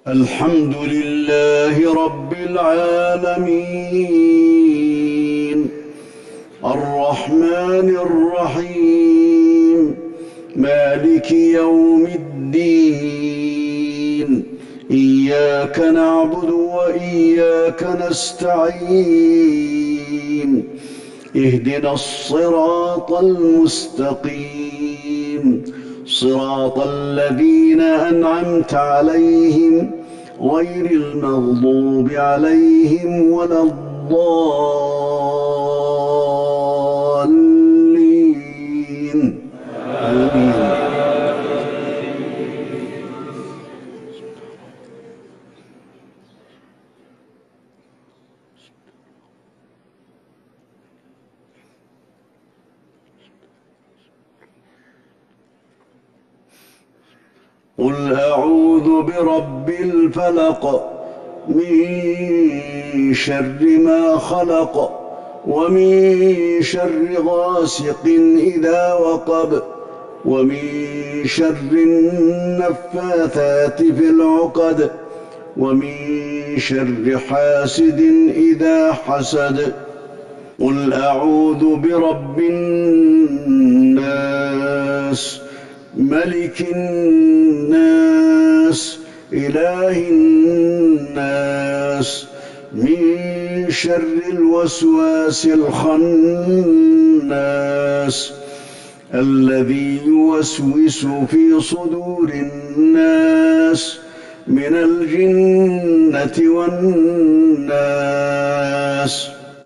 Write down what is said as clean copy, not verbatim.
الحمد لله رب العالمين الرحمن الرحيم مالك يوم الدين إياك نعبد وإياك نستعين اهدنا الصراط المستقيم صراط الذين أنعمت عليهم غير المغضوب عليهم ولا الضالين آمين. قل أعوذ برب الفلق من شر ما خلق ومن شر غاسق إذا وقب ومن شر النفاثات في العقد ومن شر حاسد إذا حسد. قل أعوذ برب الناس ملك الناس إله الناس من شر الوسواس الخناس الذي يوسوس في صدور الناس من الجنة والناس.